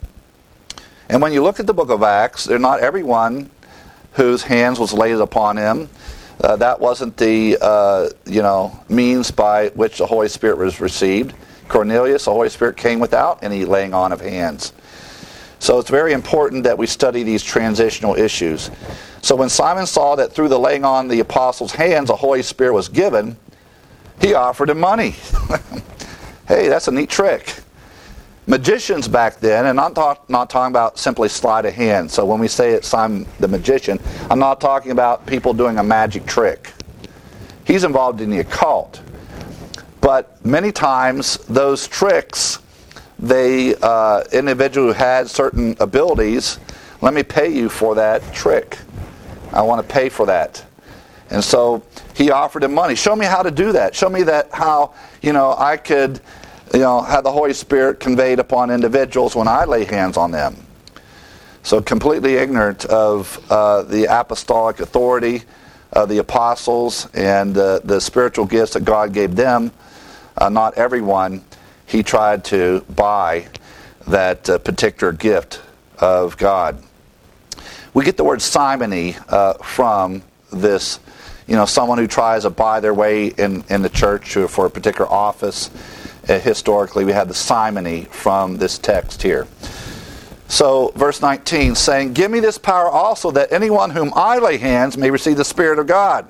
And when you look at the book of Acts, they're not everyone whose hands was laid upon him. That wasn't the means by which the Holy Spirit was received. Cornelius, the Holy Spirit came without any laying on of hands. So it's very important that we study these transitional issues. So when Simon saw that through the laying on the apostles' hands the Holy Spirit was given, he offered him money. Hey, that's a neat trick. Magicians back then, and I'm not talking about simply sleight of hand. So when we say it's Simon the magician, I'm not talking about people doing a magic trick. He's involved in the occult. But many times those tricks, individual who had certain abilities, let me pay you for that trick. I want to pay for that. And so he offered him money. Show me how to do that. Show me that how I could have the Holy Spirit conveyed upon individuals when I lay hands on them. So completely ignorant of the apostolic authority of the apostles and the spiritual gifts that God gave them. Not everyone. He tried to buy that particular gift of God. We get the word simony from this, someone who tries to buy their way in the church for a particular office. Historically, we have the simony from this text here. So, verse 19, saying, "Give me this power also, that anyone whom I lay hands may receive the Spirit of God."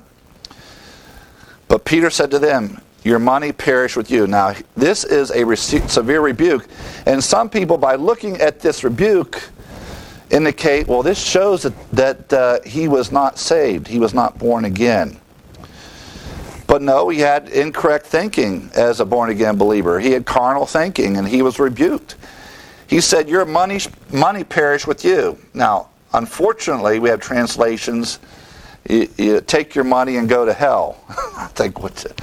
But Peter said to them, "Your money perish with you." Now, this is a severe rebuke. And some people, by looking at this rebuke, indicate, well, this shows that he was not saved. He was not born again. But no, he had incorrect thinking as a born-again believer. He had carnal thinking, and he was rebuked. He said, "Your money perish with you." Now, unfortunately, we have translations, you take your money and go to hell. I think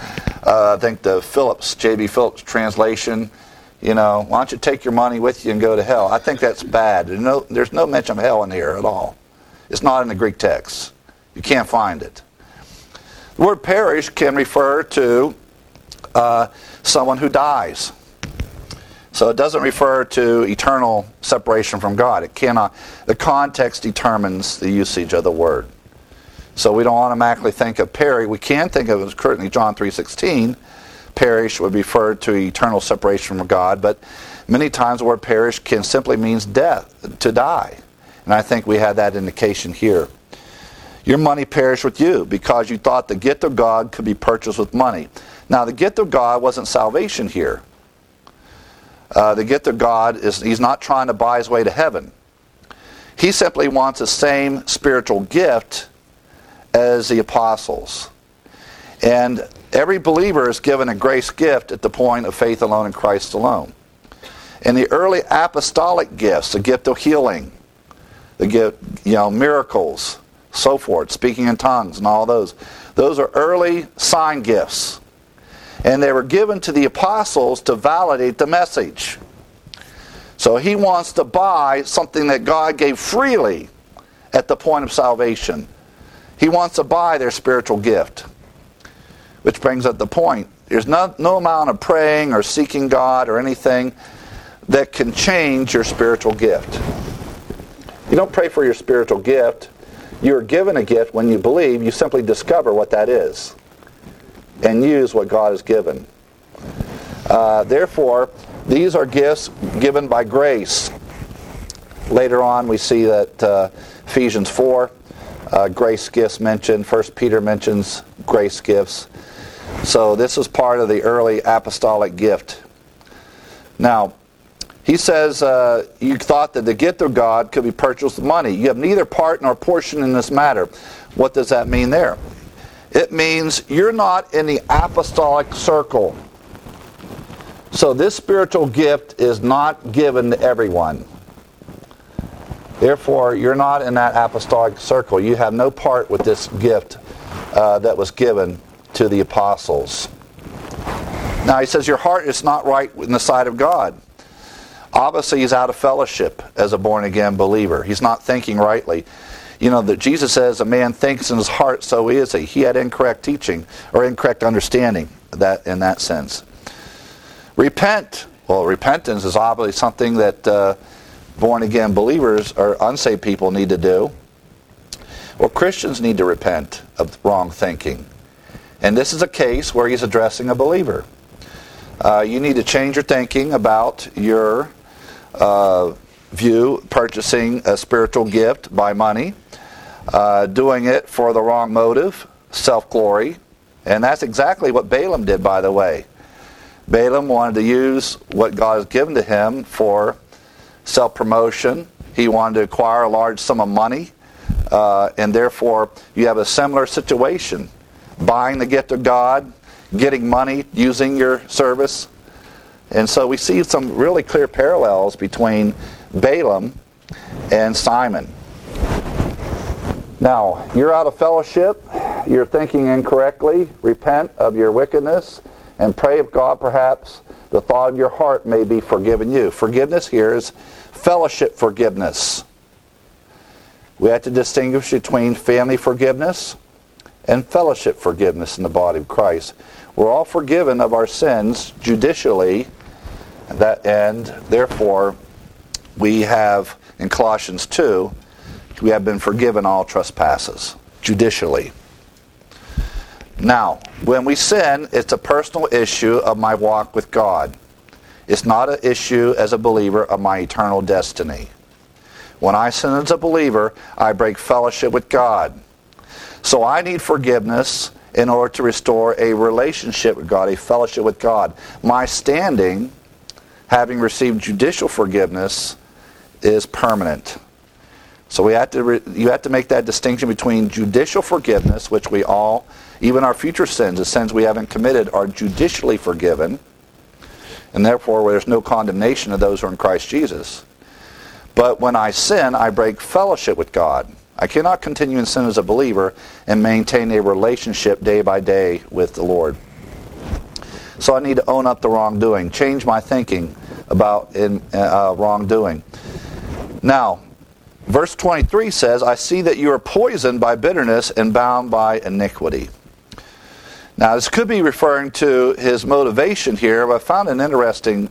the J.B. Phillips translation, why don't you take your money with you and go to hell? I think that's bad. There's no mention of hell in here at all. It's not in the Greek text. You can't find it. The word perish can refer to someone who dies. So it doesn't refer to eternal separation from God. It cannot. The context determines the usage of the word. So we don't automatically think of perish. We can think of it as currently John 3:16. Perish would refer to eternal separation from God, but many times the word perish can simply means death, to die. And I think we have that indication here. Your money perished with you because you thought the gift of God could be purchased with money. Now, the gift of God wasn't salvation here. The gift of God is, he's not trying to buy his way to heaven. He simply wants the same spiritual gift as the apostles. And every believer is given a grace gift at the point of faith alone in Christ alone. And the early apostolic gifts, the gift of healing, the gift, miracles, so forth, speaking in tongues and all those are early sign gifts. And they were given to the apostles to validate the message. So he wants to buy something that God gave freely at the point of salvation. He wants to buy their spiritual gift. Which brings up the point. There's no amount of praying or seeking God or anything that can change your spiritual gift. You don't pray for your spiritual gift. You're given a gift when you believe. You simply discover what that is and use what God has given. Therefore, these are gifts given by grace. Later on, we see that Ephesians 4, grace gifts mentioned. 1 Peter mentions grace gifts. So this is part of the early apostolic gift. Now, he says, you thought that the gift of God could be purchased with money. You have neither part nor portion in this matter. What does that mean there? It means you're not in the apostolic circle. So this spiritual gift is not given to everyone. Therefore, you're not in that apostolic circle. You have no part with this gift that was given to the apostles. Now he says your heart is not right in the sight of God. Obviously he's out of fellowship as a born-again believer. He's not thinking rightly. You know, that Jesus says a man thinks in his heart, so is he. He had incorrect teaching or incorrect understanding that in that sense. Repent. Well, repentance is obviously something that born-again believers or unsaved people need to do. Well, Christians need to repent of wrong thinking. And this is a case where he's addressing a believer. You need to change your thinking about your view, purchasing a spiritual gift by money, doing it for the wrong motive, self-glory. And that's exactly what Balaam did, by the way. Balaam wanted to use what God has given to him for self-promotion. He wanted to acquire a large sum of money. And therefore, you have a similar situation. Buying the gift of God, getting money, using your service. And so we see some really clear parallels between Balaam and Simon. Now, you're out of fellowship. You're thinking incorrectly. Repent of your wickedness and pray of God perhaps the thought of your heart may be forgiven you. Forgiveness here is fellowship forgiveness. We have to distinguish between family forgiveness and fellowship forgiveness in the body of Christ. We're all forgiven of our sins judicially, and therefore we have, in Colossians 2, we have been forgiven all trespasses, judicially. Now, when we sin, it's a personal issue of my walk with God. It's not an issue as a believer of my eternal destiny. When I sin as a believer, I break fellowship with God. So I need forgiveness in order to restore a relationship with God, a fellowship with God. My standing, having received judicial forgiveness, is permanent. So you have to make that distinction between judicial forgiveness, which we all, even our future sins, the sins we haven't committed, are judicially forgiven, and therefore there's no condemnation of those who are in Christ Jesus. But when I sin, I break fellowship with God. I cannot continue in sin as a believer and maintain a relationship day by day with the Lord. So I need to own up the wrongdoing, change my thinking about wrongdoing. Now, verse 23 says, I see that you are poisoned by bitterness and bound by iniquity. Now, this could be referring to his motivation here, but I found an interesting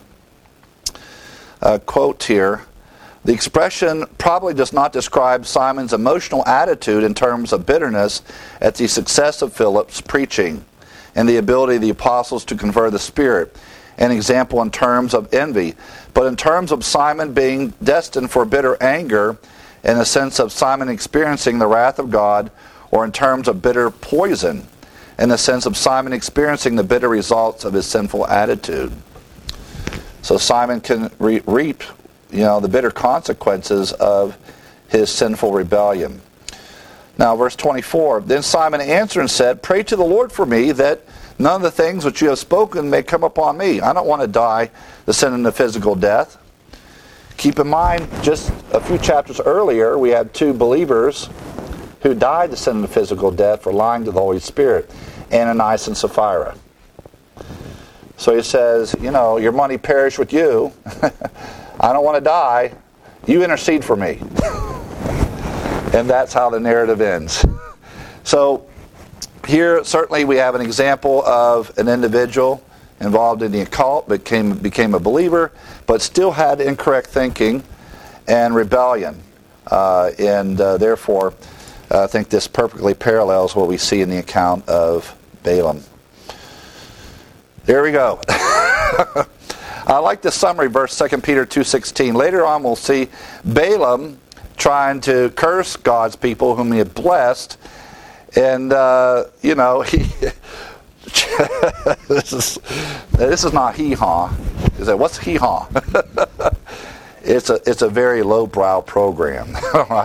quote here. The expression probably does not describe Simon's emotional attitude in terms of bitterness at the success of Philip's preaching and the ability of the apostles to convert the Spirit, an example in terms of envy, but in terms of Simon being destined for bitter anger, in the sense of Simon experiencing the wrath of God, or in terms of bitter poison, in the sense of Simon experiencing the bitter results of his sinful attitude. So Simon can reap the bitter consequences of his sinful rebellion. Now, verse 24, Then Simon answered and said, Pray to the Lord for me, that none of the things which you have spoken may come upon me. I don't want to die the sin into physical death. Keep in mind, just a few chapters earlier, we had two believers who died the sin into physical death for lying to the Holy Spirit, Ananias and Sapphira. So he says, your money perish with you. I don't want to die. You intercede for me. And that's how the narrative ends. So here certainly we have an example of an individual involved in the occult, became a believer, but still had incorrect thinking and rebellion. Therefore, I think this perfectly parallels what we see in the account of Balaam. There we go. I like the summary verse, 2 Peter 2:16. Later on we'll see Balaam trying to curse God's people whom he had blessed. And, he... this is not hee-haw. Is that, what's hee-haw? It's a very lowbrow program.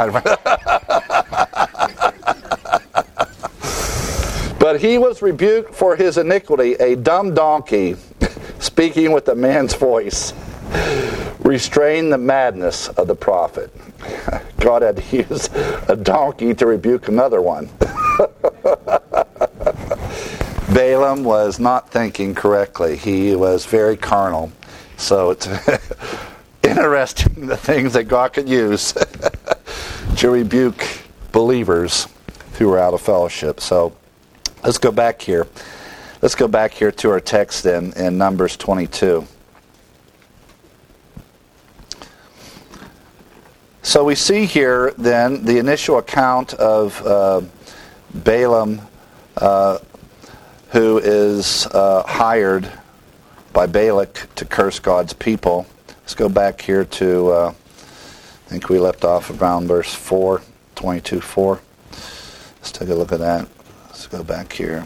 But he was rebuked for his iniquity, a dumb donkey, speaking with a man's voice, restrained the madness of the prophet. God had to use a donkey to rebuke another one. Balaam was not thinking correctly. He was very carnal. So it's interesting the things that God could use to rebuke believers who were out of fellowship. So let's go back here. Let's go back here to our text then in Numbers 22. So we see here then the initial account of Balaam who is hired by Balak to curse God's people. Let's go back here to, I think we left off around verse 4, 22:4. Let's take a look at that. Let's go back here.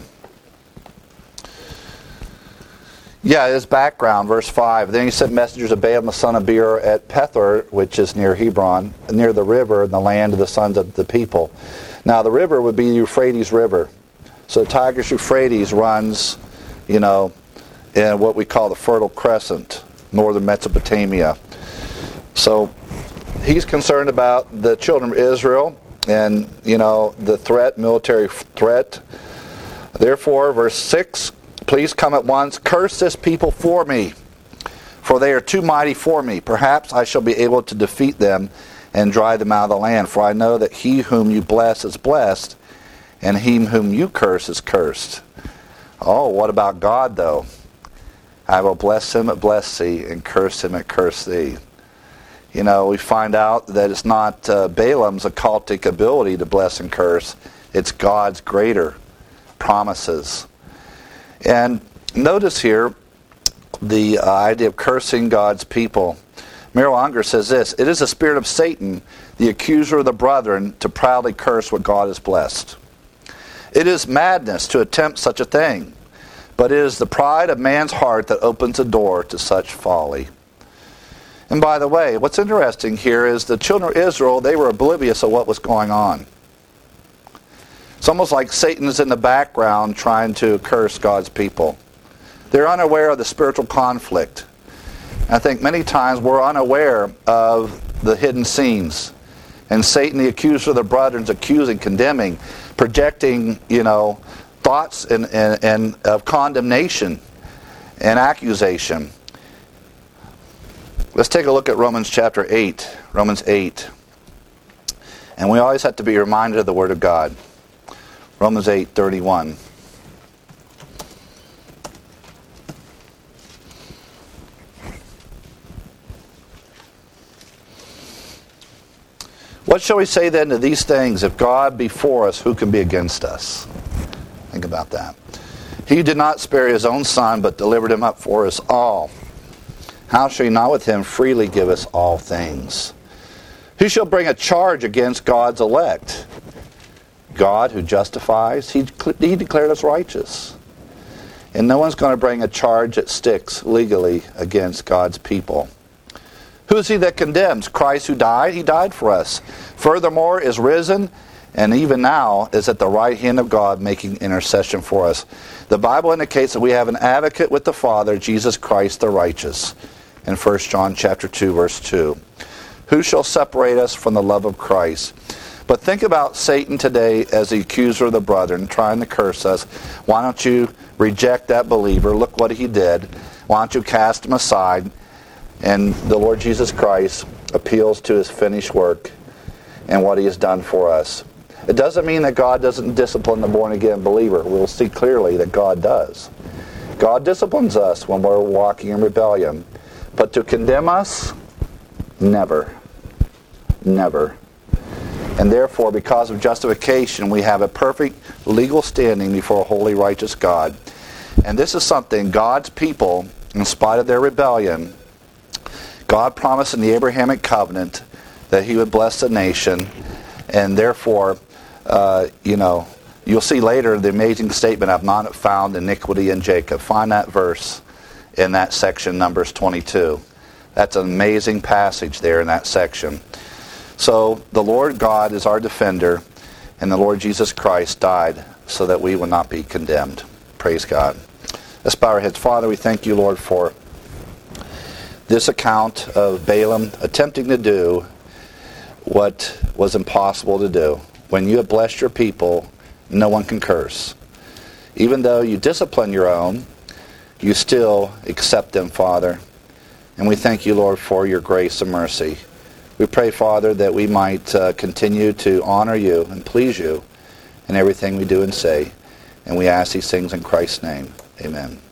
Yeah, his background, verse 5. Then he sent messengers of Balaam the son of Beor at Pethor, which is near Hebron, near the river in the land of the sons of the people. Now the river would be the Euphrates River. So the Tigris Euphrates runs, in what we call the Fertile Crescent, northern Mesopotamia. So he's concerned about the children of Israel and, the threat, military threat. Therefore, verse 6, please come at once, curse this people for me, for they are too mighty for me. Perhaps I shall be able to defeat them and drive them out of the land. For I know that he whom you bless is blessed, and him whom you curse is cursed. Oh, what about God, though? I will bless him that bless thee, and curse him that curse thee. We find out that it's not Balaam's occultic ability to bless and curse. It's God's greater promises. And notice here the idea of cursing God's people. Merrill Unger says this: it is the spirit of Satan, the accuser of the brethren, to proudly curse what God has blessed. It is madness to attempt such a thing, but it is the pride of man's heart that opens the door to such folly. And by the way, what's interesting here is the children of Israel, they were oblivious of what was going on. It's almost like Satan is in the background trying to curse God's people. They're unaware of the spiritual conflict. I think many times we're unaware of the hidden scenes. And Satan, the accuser of the brethren, is accusing, condemning, projecting, thoughts and of condemnation and accusation. Let's take a look at Romans chapter 8. Romans 8. And we always have to be reminded of the Word of God. Romans 8:31. What shall we say then to these things? If God be for us, who can be against us? Think about that. He did not spare his own son, but delivered him up for us all. How shall he not with him freely give us all things? Who shall bring a charge against God's elect? God who justifies, he declared us righteous. And no one's going to bring a charge that sticks legally against God's people. Who is he that condemns? Christ who died? He died for us. Furthermore is risen, and even now is at the right hand of God making intercession for us. The Bible indicates that we have an advocate with the Father, Jesus Christ the righteous, in 1 John chapter 2, verse 2. Who shall separate us from the love of Christ? But think about Satan today as the accuser of the brethren, trying to curse us. Why don't you reject that believer? Look what he did. Why don't you cast him aside? And the Lord Jesus Christ appeals to his finished work and what he has done for us. It doesn't mean that God doesn't discipline the born-again believer. We'll see clearly that God does. God disciplines us when we're walking in rebellion. But to condemn us, never. Never. And therefore, because of justification, we have a perfect legal standing before a holy, righteous God. And this is something God's people, in spite of their rebellion, God promised in the Abrahamic covenant that He would bless the nation. And therefore, you'll see later the amazing statement, I've not found iniquity in Jacob. Find that verse in that section, Numbers 22. That's an amazing passage there in that section. So the Lord God is our defender, and the Lord Jesus Christ died so that we would not be condemned. Praise God. Let's bow our heads. Father, we thank you, Lord, for this account of Balaam attempting to do what was impossible to do. When you have blessed your people, no one can curse. Even though you discipline your own, you still accept them, Father. And we thank you, Lord, for your grace and mercy. We pray, Father, that we might continue to honor you and please you in everything we do and say. And we ask these things in Christ's name. Amen.